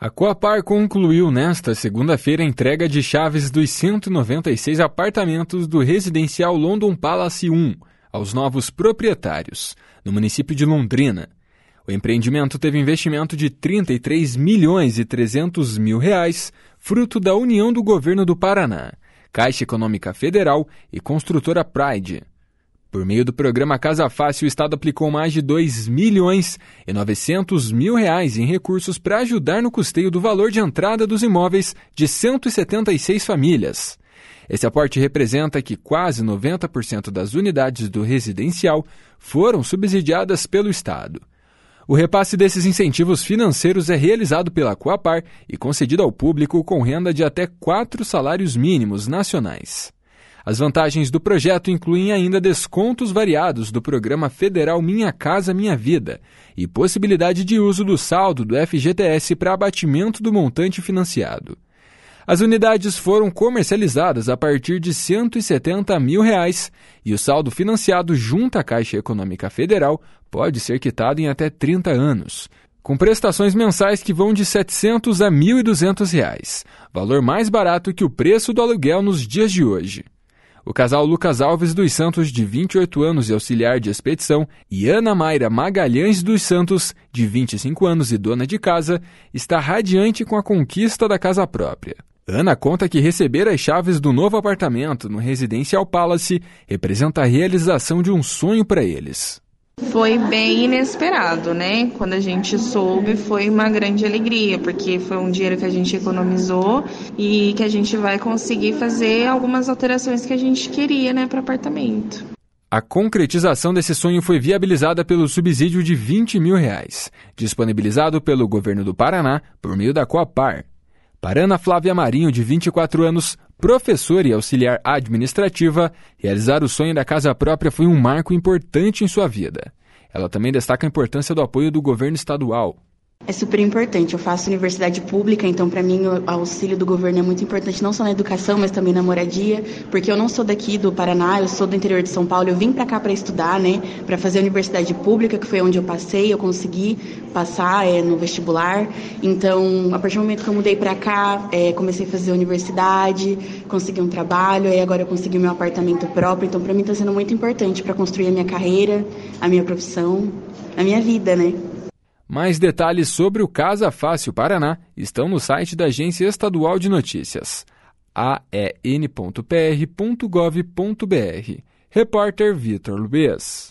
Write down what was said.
A Coapar concluiu nesta segunda-feira a entrega de chaves dos 196 apartamentos do residencial London Palace 1 aos novos proprietários, no município de Londrina. O empreendimento teve investimento de R$ 33.300.000, fruto da união do governo do Paraná, Caixa Econômica Federal e construtora Pride. Por meio do programa Casa Fácil, o Estado aplicou mais de R$ 2.900.000 em recursos para ajudar no custeio do valor de entrada dos imóveis de 176 famílias. Esse aporte representa que quase 90% das unidades do residencial foram subsidiadas pelo Estado. O repasse desses incentivos financeiros é realizado pela Coapar e concedido ao público com renda de até 4 salários mínimos nacionais. As vantagens do projeto incluem ainda descontos variados do programa federal Minha Casa Minha Vida e possibilidade de uso do saldo do FGTS para abatimento do montante financiado. As unidades foram comercializadas a partir de R$ 170.000 e o saldo financiado junto à Caixa Econômica Federal pode ser quitado em até 30 anos, com prestações mensais que vão de R$ 700 a R$ 1.200, valor mais barato que o preço do aluguel nos dias de hoje. O casal Lucas Alves dos Santos, de 28 anos e auxiliar de expedição, e Ana Mayra Magalhães dos Santos, de 25 anos e dona de casa, está radiante com a conquista da casa própria. Ana conta que receber as chaves do novo apartamento no Residencial Palace representa a realização de um sonho para eles. Foi bem inesperado, né? Quando a gente soube, foi uma grande alegria, porque foi um dinheiro que a gente economizou e que a gente vai conseguir fazer algumas alterações que a gente queria, né, para o apartamento. A concretização desse sonho foi viabilizada pelo subsídio de R$ 20.000, disponibilizado pelo governo do Paraná por meio da Coapar. Para Ana Flávia Marinho, de 24 anos, professora e auxiliar administrativa, realizar o sonho da casa própria foi um marco importante em sua vida. Ela também destaca a importância do apoio do governo estadual. É super importante. Eu faço universidade pública, então para mim o auxílio do governo é muito importante, não só na educação, mas também na moradia, porque eu não sou daqui do Paraná, eu sou do interior de São Paulo, eu vim para cá para estudar, né, para fazer universidade pública, que foi onde eu passei, eu consegui passar no vestibular. Então, a partir do momento que eu mudei para cá, comecei a fazer universidade, consegui um trabalho, e agora eu consegui meu apartamento próprio, então para mim está sendo muito importante para construir a minha carreira, a minha profissão, a minha vida, né. Mais detalhes sobre o Casa Fácil Paraná estão no site da Agência Estadual de Notícias, aen.pr.gov.br. Repórter Vitor Lubez.